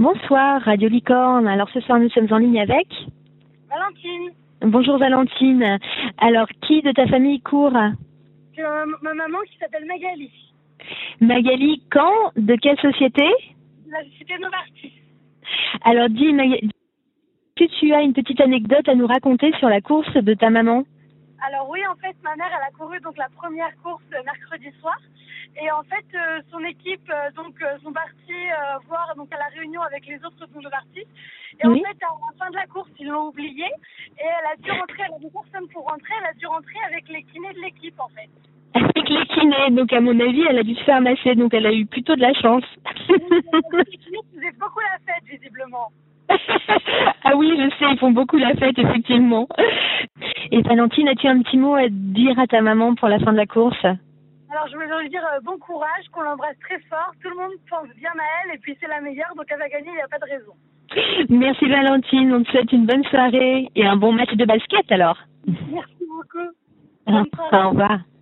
Bonsoir, Radio Licorne. Alors ce soir, nous sommes en ligne avec Valentine. Bonjour Valentine. Alors, qui de ta famille court? Ma maman qui s'appelle Magali. Magali, quand? De quelle société? La société Novartis. Alors dis Magali, est-ce que tu as une petite anecdote à nous raconter sur la course de ta maman? Alors oui, en fait, ma mère, elle a couru donc la première course mercredi soir. Et en fait, son équipe sont partis voir donc à la réunion avec les autres de Novartis. Et Oui. en fait, à la fin de la course, ils l'ont oubliée. Et elle a dû rentrer, elle avait personne pour rentrer, elle a dû rentrer avec les kinés de l'équipe en fait. Avec les kinés, donc à mon avis, elle a dû se faire masser, donc elle a eu plutôt de la chance. Les kinés faisaient beaucoup la fête, visiblement. Ah oui, je sais, ils font beaucoup la fête, effectivement. Et Valentine, as-tu un petit mot à dire à ta maman pour la fin de la course? Alors, je voulais lui dire bon courage, qu'on l'embrasse très fort. Tout le monde pense bien à elle et puis c'est la meilleure, donc elle va gagner, il n'y a pas de raison. Merci Valentine, on te souhaite une bonne soirée et un bon match de basket alors. Merci beaucoup. Bonne soirée. Au revoir.